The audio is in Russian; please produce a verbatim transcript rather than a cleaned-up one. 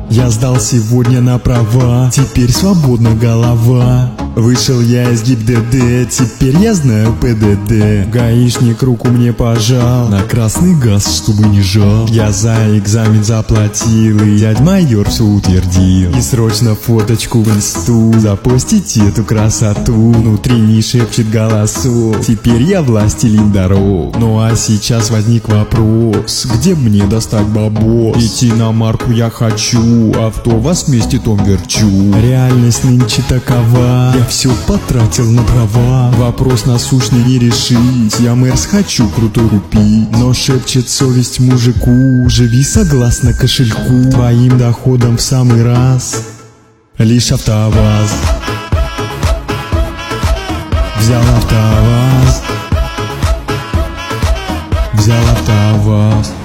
Я сдал сегодня на права, теперь свободна голова. Вышел я из ГИБДД, теперь я знаю ПДД. Гаишник руку мне пожал, на красный газ, чтобы не жал. Я за экзамен заплатил, и дядь майор все утвердил. И срочно фоточку в инсту, запостить эту красоту. Внутри не шепчет голосок, теперь я властелин дорог. Ну а сейчас возник вопрос, где мне достать бабос? Идти на марку я хочу, авто вас вместе том верчу. Реальность нынче такова, я все потратил на права. Вопрос насущный не решить, я мэрс хочу крутой купить. Но шепчет совесть мужику, живи согласно кошельку. Твоим доходом в самый раз лишь АвтоВАЗ. Взял АвтоВАЗ, взял АвтоВАЗ.